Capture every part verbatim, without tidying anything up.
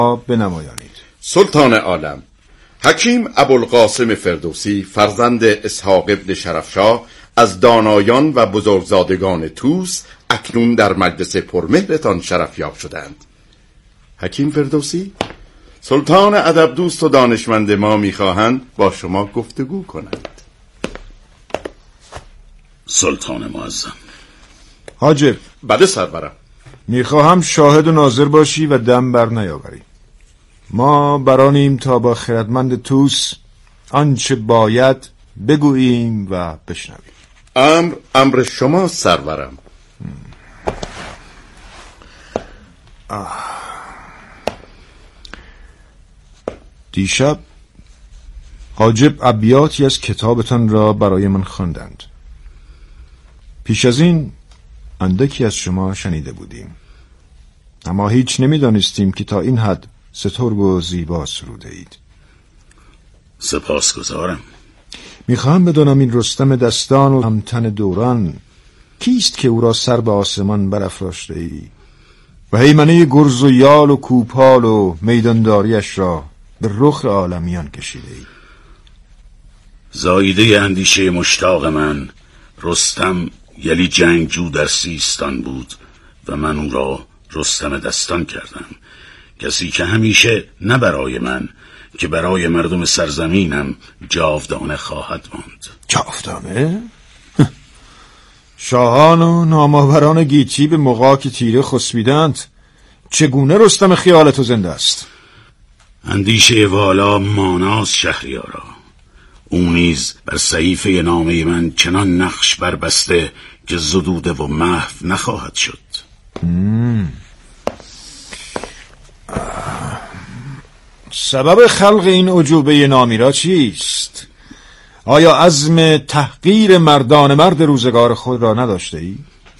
بنمایانید. سلطان عالم، حکیم ابوالقاسم فردوسی فرزند اسحاق ابن شرفشاه از دانایان و بزرگزادگان طوس اکنون در مجلس پرمهرتان شرفیاب شدند. حکیم فردوسی، سلطان ادب دوست و دانشمند ما میخواهند با شما گفتگو کنند. سلطان معظم. حاجب. بله سرورم. میخواهم شاهد و ناظر باشی و دم بر نیاوری. ما برانیم تا با خردمند طوس آنچه باید بگوییم و بشنویم. امر امر شما سرورم. آه. دیشب حاجب ابیاتی از کتابتان را برای من خواندند. پیش از این اندکی از شما شنیده بودیم، اما هیچ نمیدانستیم که تا این حد سترگ و زیبا سروده اید. سپاسگزارم. میخواهم بدانم این رستم دستان و همتن دوران کیست که او را سر به آسمان برافراشته ای و هیمنه گرز و یال و کوپال و میدانداریش را به رخ عالمیان کشیده ای؟ زایده اندیشه مشتاق من رستم یلی جنگجو در سیستان بود و من او را رستم دستان کردم، کسی که همیشه نه برای من که برای مردم سرزمینم جاودانه خواهد ماند. جاودانه؟ شاهان و نامآوران گیتی به مغاک تیره خسبیدند، چگونه رستم خیال تو زنده است؟ اندیشه والا ماناست شهریارا. او نیز بر صحیفه نامه من چنان نقش بربسته که زدوده و محو نخواهد شد. مم. سبب خلق این عجوبه نامیرا چیست؟ آیا عزم تحقیر مردان مرد روزگار خود را نداشته ای؟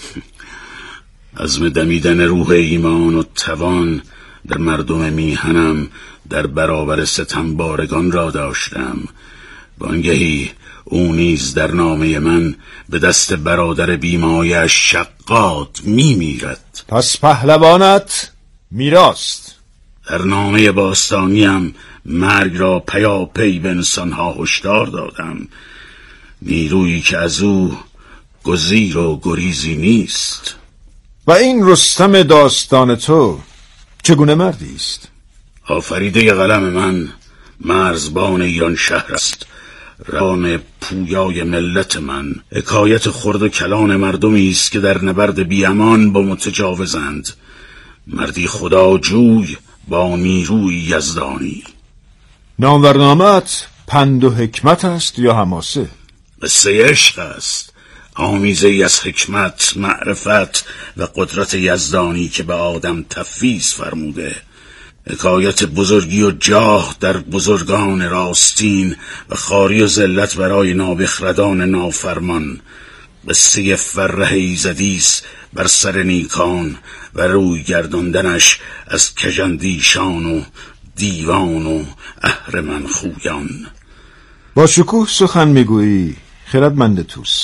عزم دمیدن روح ایمان و توان در مردم میهنم در برابر ستمبارگان را داشتم. وانگهی او نیز در نامه من به دست برادر بیمایش شقاد می میرد. پس پهلوانت میراست. در نامه باستانیم مرگ را پیا پی به انسانها هشدار دادم، نیرویی که از او گزیر و گریزی نیست. و این رستم داستان تو چگونه مردی است؟ آفریده قلم من مرزبان ایران شهر است، روان پویای ملت من، حکایت خرد و کلان مردمی است که در نبرد بیامان با متجاوزند، مردی خداجوی با نیروی یزدانی. نامورنامت پند و حکمت است یا حماسه؟ قصه عشق است، آمیزه‌ای از حکمت، معرفت و قدرت یزدانی که به آدم تفویض فرموده، حکایت بزرگی و جاه در بزرگان راستین و خاری و ذلت برای نابخردان نافرمان. قصه فره ایزدیس بر سر نیکان و روی گرداندنش از کژندیشان و دیوان و اهرمن خویان. با شکوه سخن میگویی خردمند طوس،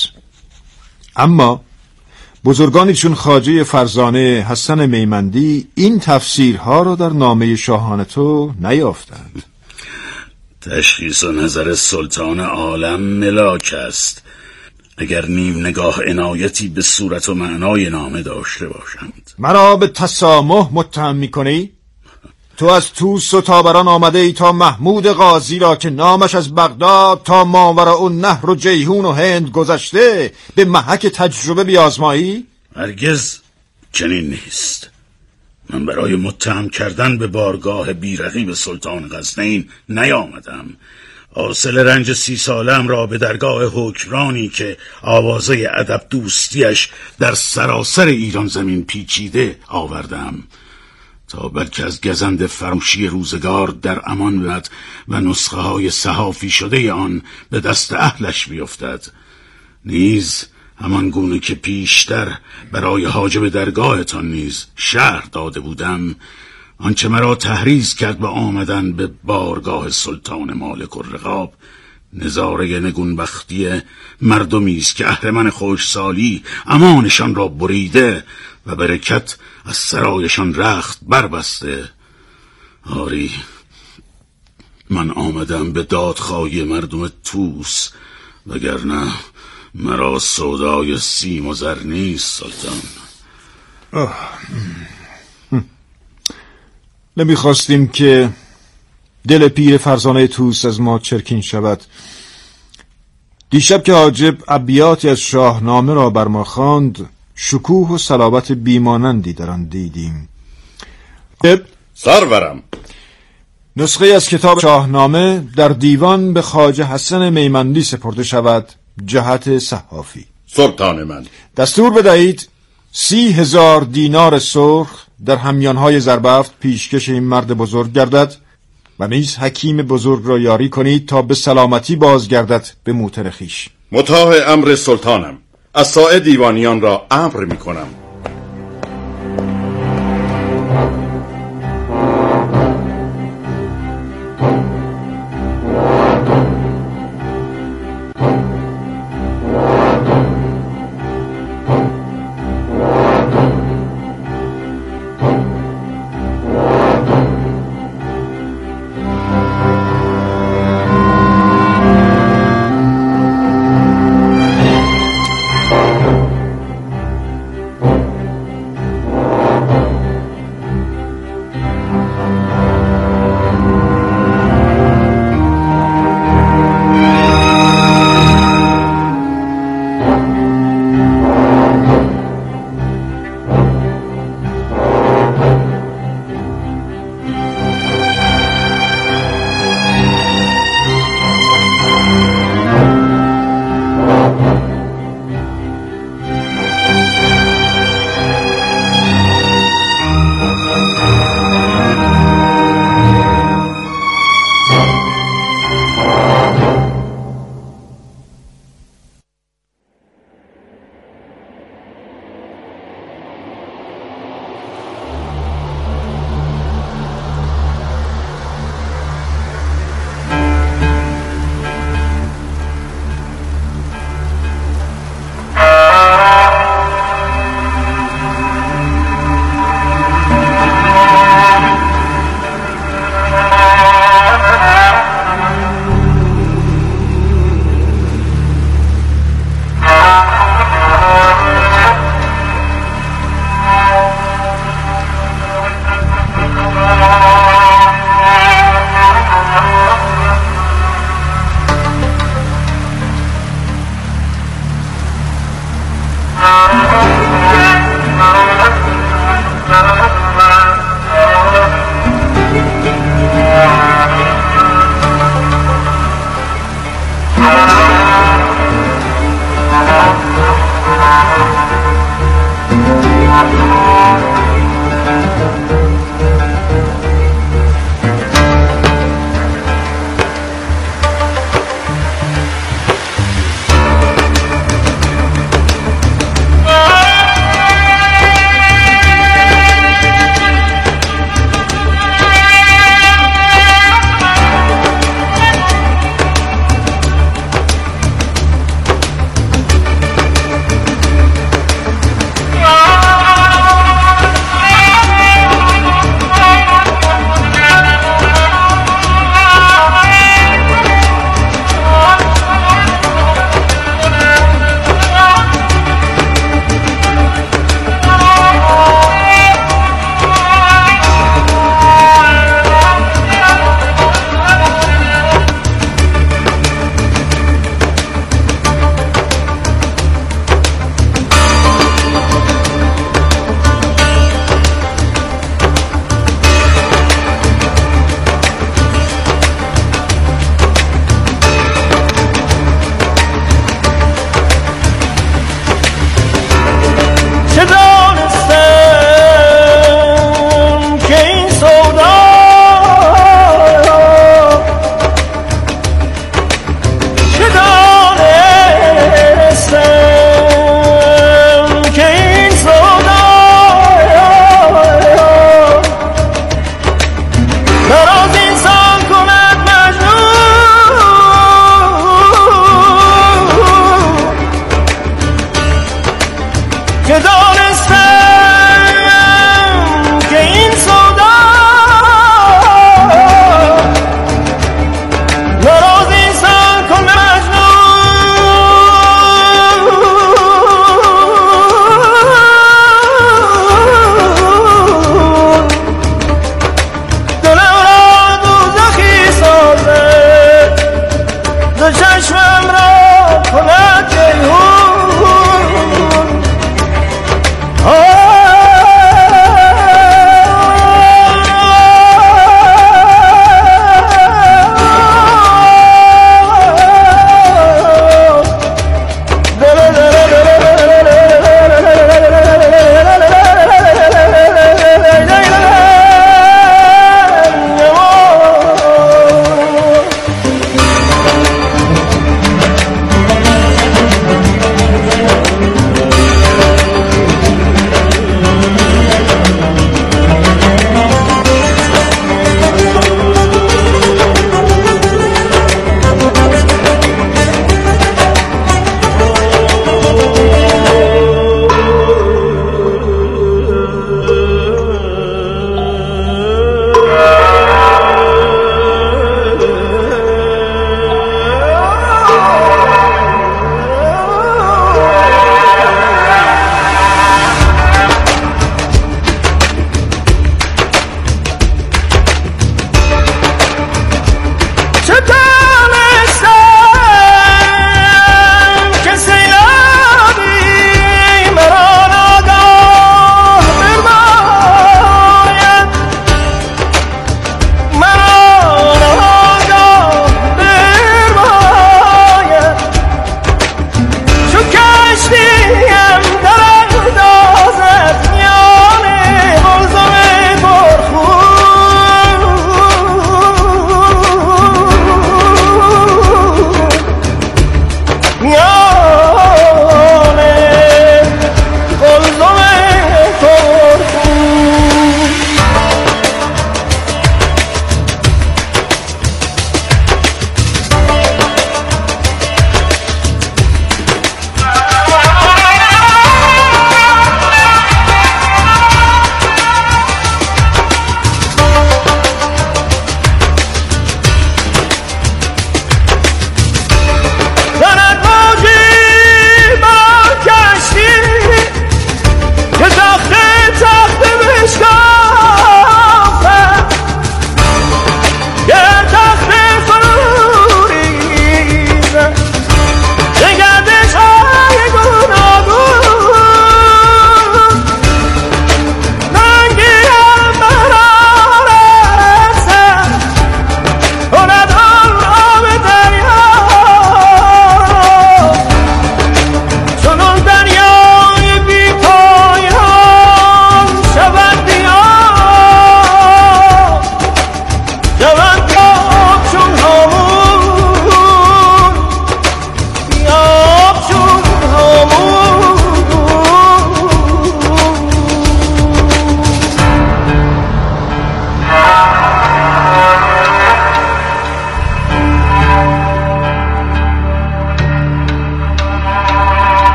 اما بزرگانی چون خواجه فرزانه، حسن میمندی این تفسیرها را در نامه شاهان تو نیافتند. تشخیص و نظر سلطان عالم ملاک است، اگر نیم نگاه عنایتی به صورت و معنای نامه داشته باشند. مرا به تسامح متهم میکنی؟ تو از طوس و تابران آمده ای تا محمود غازی را که نامش از بغداد تا ماوراء النهر و جیهون و هند گذشته به محک تجربه بیازمایی؟ هرگز چنین نیست. من برای متهم کردن به بارگاه بیرقیب سلطان غزنین نیامدم. حاصل رنج سی سالم را به درگاه حکمرانی که آوازه ادب دوستیش در سراسر ایران زمین پیچیده آوردم، تا بلکه از گزند فراموشی روزگار در امان بود و نسخه های صحافی شده آن به دست اهلش بیفتد. نیز همان گونه که پیشتر برای حاجب درگاهتان نیز شرح داده بودم، آنچه مرا تحریض کرد به آمدن به بارگاه سلطان مالک الرقاب نظاره نگونبختی مردمی است که اهرمن خشکسالی امانشان را بریده و برکت از سرایشان رخت بربسته. آری، من آمدم به دادخواهی مردم توس، وگرنه مرا سودای سیم و زر نیست سلطان. نمیخواستیم که دل پیر فرزانه توس از ما چرکین شود. دیشب که حاجب ابیاتی از شاهنامه را بر ما خواند، شکوه و صلابت بیمانندی در آن دیدیم. سرورم، نسخه از کتاب شاهنامه در دیوان به خواجه حسن میمندی سپرده شود جهت صحافی. سلطان من، دستور بدهید سی هزار دینار سرخ در همیانهای زربفت پیشکش این مرد بزرگ گردد و نیز حکیم بزرگ را یاری کنید تا به سلامتی بازگردد به موطن خویش. مطاع امر سلطانم. از ساعه دیوانیان را امر می کنم.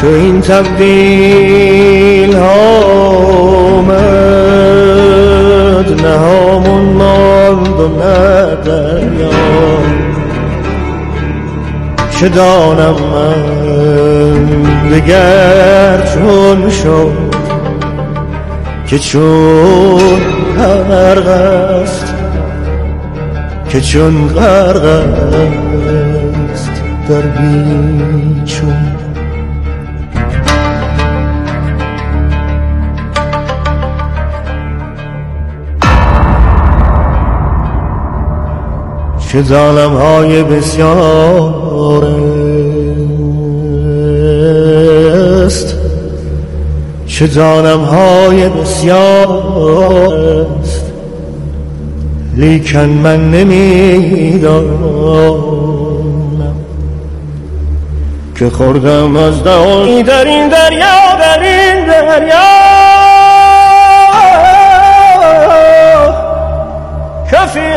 تو این تبدیل آمد، نه همون ماند و نه دریا. چه دانم من دگر چون شد که چون غرق است، که چون غرق است در بیچون. چه ظالم های بسیار است، چه ظالم های بسیار است، لیکن من نمیدانم که خوردم از دهانی در این دریا، در این دریا کفی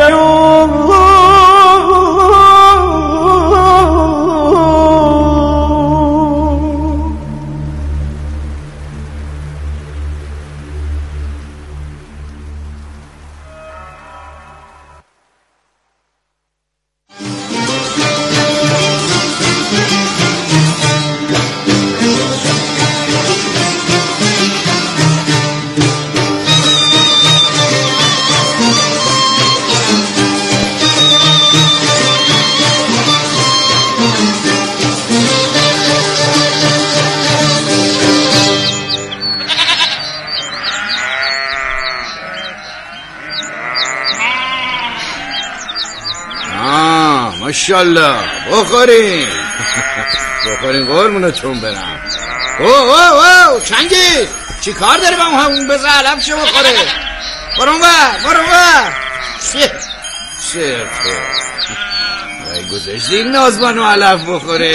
ماشالله بخورین بخورین قرمونتون برم. او او او چنگی چی کار داری با همون بزر علم شو بخوره؟ برون بر برون بر سه سه وای گذاشتی این نازبانو علف بخوره.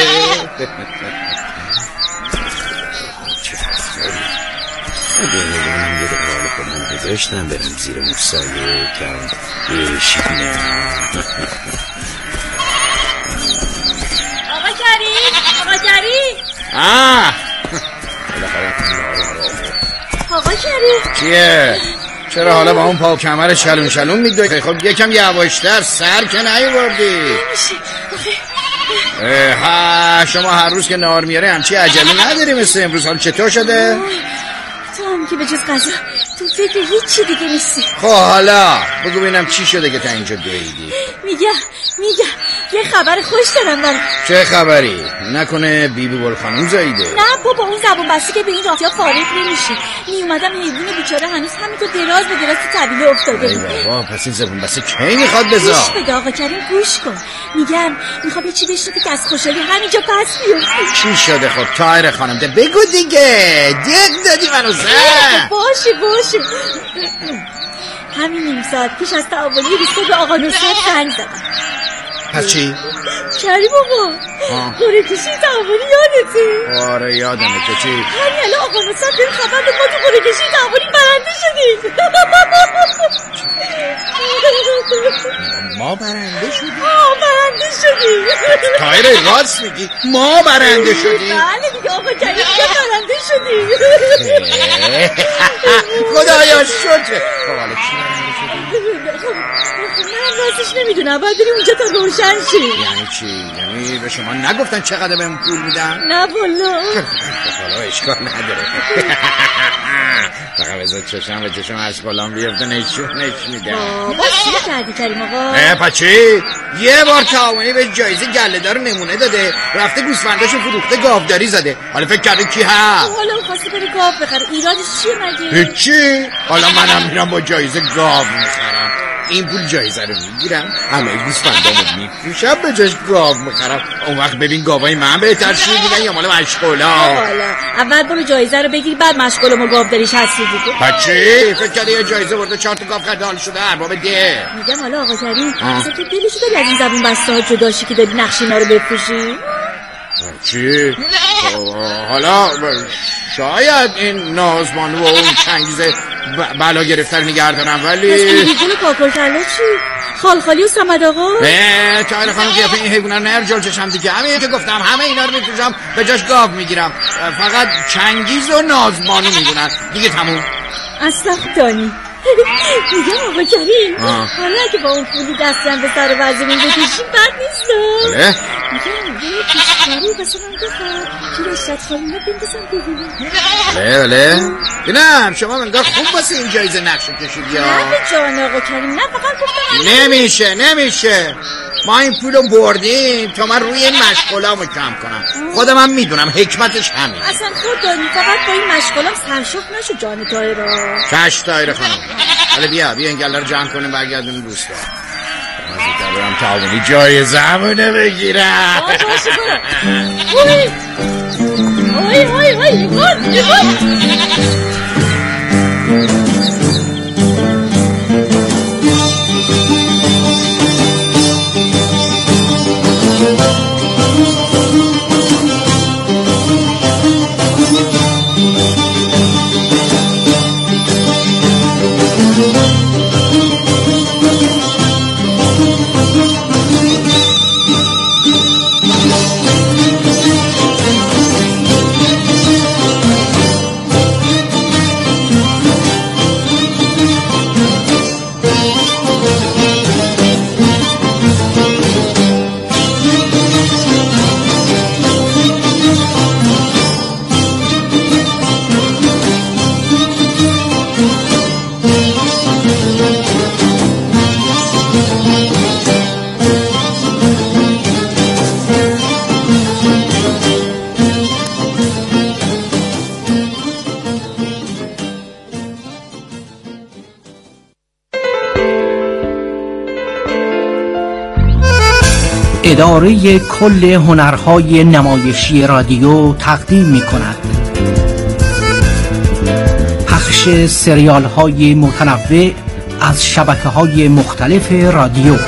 چه فستاری اگه نگونم یه دقیقه حال کنم گذاشتم برم زیر موسایه کم شیرینه. آقا کریم آقا کریم آه آقا کریم چیه؟ چرا حالا با اون پا کمر شلون شلون میدوی؟ خب یکم یواشتر سر که نیوردی. ها شما هر روز که نهار میاره همچی عجله نداری مثل امروز. حال چطور شده؟ تو هم که به جز غذا تو فکر هیچی دیگه نیستی. خب حالا بگو ببینم چی شده که تا اینجا دویدی؟ میگم میگم یه خبر خوش دارم برام. چه خبری؟ نکنه بیبی گل خانم زاییده؟ نه بابا اون زبون بسته که به این راحتی فارغ نمیشه. می اومدم حیوان بیچاره هنوز همینطور دراز به دراز تو طویله افتاده. ای بابا پس این زبون بسته کی میخواد بذار؟ گوش بده آقا کریم گوش کن. میگم میخوام یه چی بشنوی که از خوشحالی همینجا پس بیفتی. چی شده خب طاهر خانم؟ ده بگو دیگه. دق دادی منو زن. باشه باشه همین نیم ساعت پیش از تعاونی ریسته به آقا نصرت زنگ زدم. پس چی؟ کریم آقا قره کشی تعاونی یادته؟ آره یادمه که چی؟ همین الان آقا نصرت داره خبر به ما تو قره کشی تعاونی برنده شدیم. ما برنده شدیم؟ ما برنده شدیم. طاهر راست میگی؟ ما برنده شدیم؟ بله دیگه آقا کریم دیگه برنده شدیم. خدایا شکر. خب حالا چی برنده شدیم؟ من راستش نمیدونم باید بریم اونجا تا روشن شی. یعنی چی؟ یعنی به شما نگفتن چقدر بهم پول میدن؟ نه والا. حالا اشکال نداره. فقط بذار چشم به چشم از بالام بیفته نشونش میدم. بابا چی کردی کریم آقا؟ اه پچی یه بار تعاونی به جایزه گله دار نمونه داده رفته گوسفنداشو فروخته گاوداری زده. حالا فکر کرده کی هست؟ حالا خواسته بره گاو بخره. ایرادش چیه مگه؟ هیچی. حالا منم میرم با جایزه گاو میخرم. این پول جایزه رو میگیرم همه گوسفندامو میفروشم به جاش گاو میخرم. اون وقت ببین گاوای من بهتر چی میگن یا مال مشغولا. حالا اول برو جایزه رو بگیری بعد مشغولم و گاو داریش هستی دیگه. بچه فکر کرده یه جایزه برده چهار تا گاو خرید حال شده ارباب ده. میگم حالا آقا کریم اصلا تو دلشو داری از این زبون بسته ها جداشی که داری نقش اینا رو بفروشی؟ چی؟ حالا شاید این نازبانو و اون چنگیزه بلا گرفتر نگردارم ولی پس بیرون کاکل کلا چی؟ خالخالی و صمد آقا. اه تایر خانم قیافه این حیونا نر جل چشم دیگه. همه که گفتم همه اینا رو میفروشم، به جاش گاو میگیرم. فقط چنگیز و نازبانو میدونن دیگه. تموم. اصلا دانی میگم آقا کریم حالا اگه با اون پولی دستی هم به سر وزیرین بکشیم بد نیست. بله میگم یه پیشکاری بسه من بخواد که رشت خانم رو بندازم ببینیم. بله بله بینم شما منگاه خوب باسه این جایزه نقشه کشید یا نه به جان آقا کریم، نه فقط گفتم نمیشه نمیشه. ما این پولو بردیم تا من روی این مشغولامو کم کنم. خودم هم میدونم حکمتش همین. اصلا خود دانی فقط با این مشغولام سرشوف نشو جان تایرا. چش تایر خانم. حالا بیا بیا این گله رو جمع کنیم برگردونیم روستا. من زودتر برم تعاونی جایزه همونه بگیرم. اوی اوی اوی اوی لیمون لیمون. اداره کل هنرهای نمایشی رادیو تقدیم می کند پخش سریال های متنوع از شبکه های مختلف رادیو.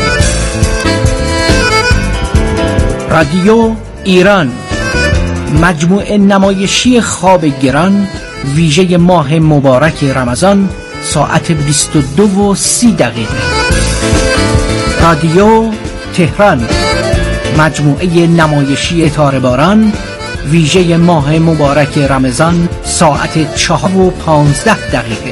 رادیو ایران، مجموعه نمایشی خواب گران ویژه ماه مبارک رمضان ساعت بیست و دو و سی دقیقه. رادیو تهران، مجموعه نمایشی تار باران ویژه ماه مبارک رمضان ساعت چهار و پانزده دقیقه.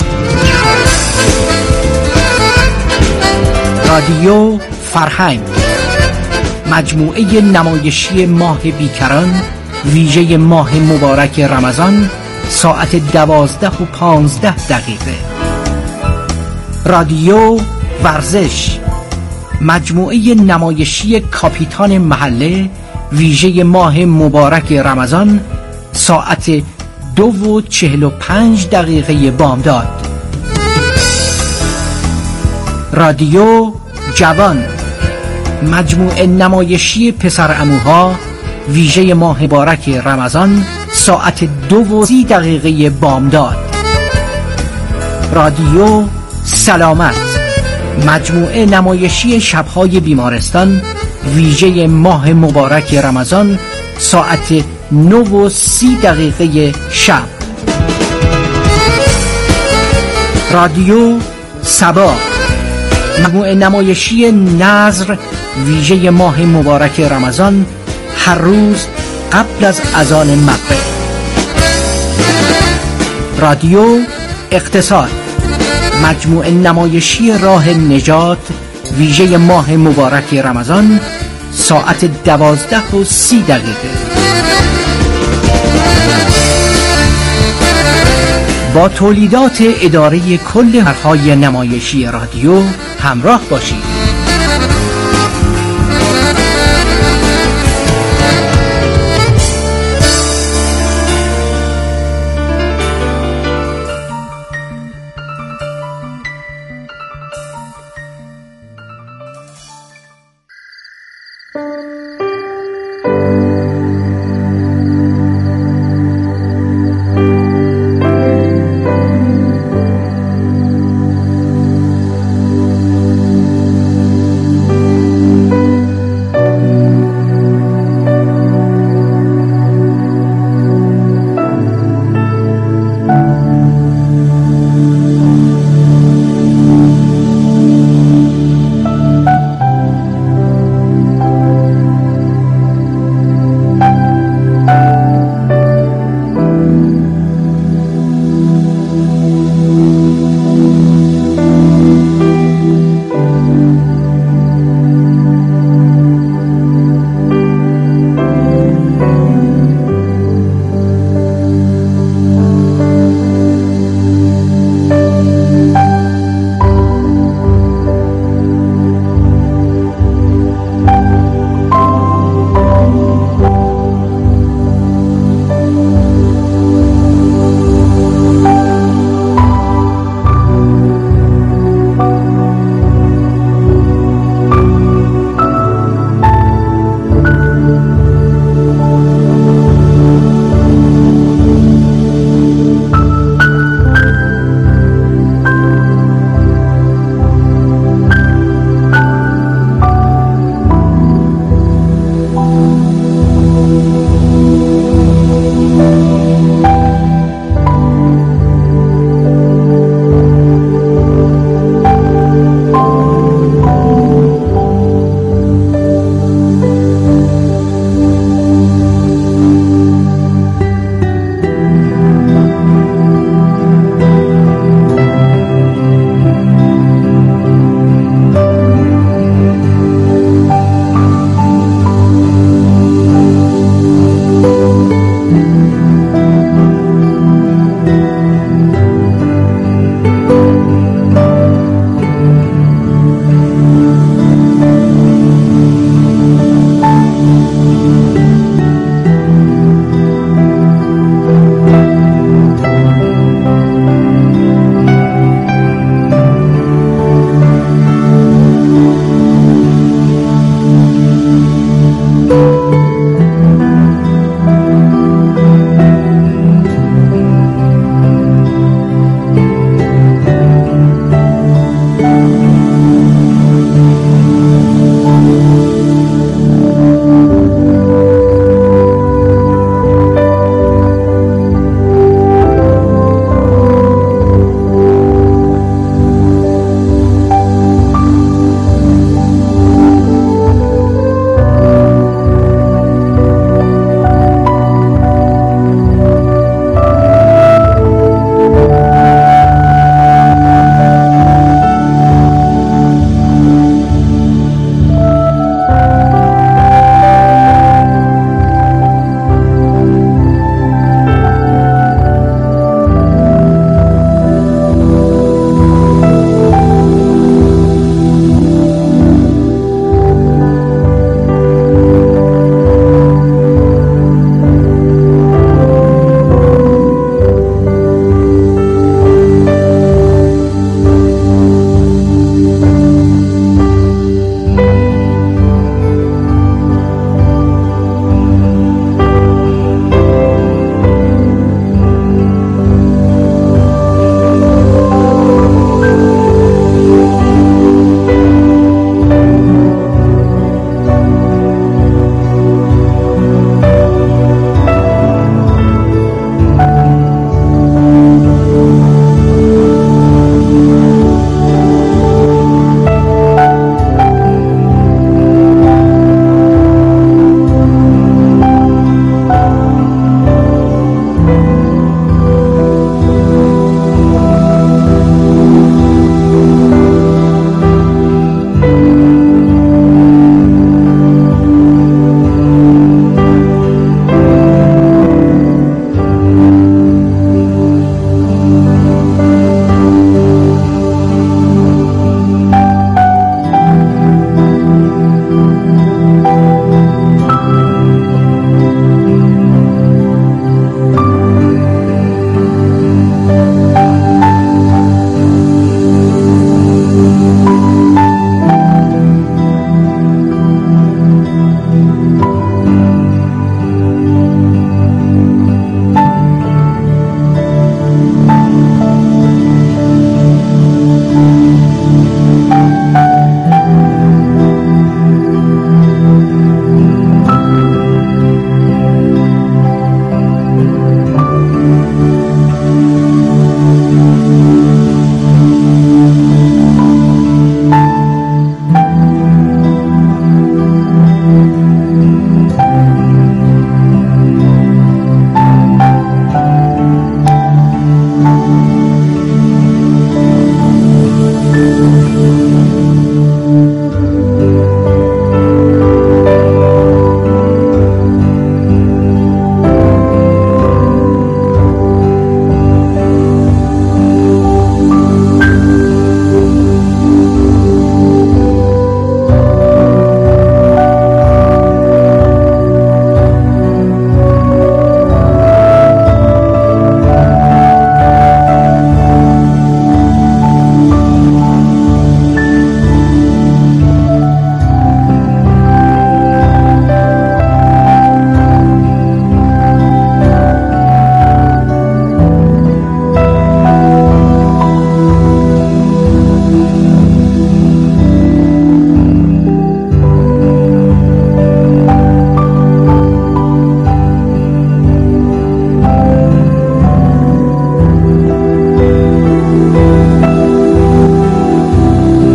رادیو فرهنگ، مجموعه نمایشی ماه بیکران ویژه ماه مبارک رمضان ساعت دوازده و پانزده دقیقه. رادیو ورزش، مجموعه نمایشی کاپیتان محله ویژه ماه مبارک رمضان ساعت دو و چهل و پنج دقیقه بامداد. رادیو جوان، مجموعه نمایشی پسرعموها ویژه ماه مبارک رمضان ساعت دو و سی دقیقه بامداد. رادیو سلامت، مجموعه نمایشی شبهای بیمارستان ویژه ماه مبارک رمضان ساعت نه و سی دقیقه شب. رادیو صبا، مجموعه نمایشی نظر ویژه ماه مبارک رمضان هر روز قبل از اذان مغرب. رادیو اقتصاد، مجموعه نمایشی راه نجات ویژه ماه مبارک رمضان ساعت دوازده و سی دقیقه. با تولیدات اداره کل هنرهای نمایشی رادیو همراه باشید.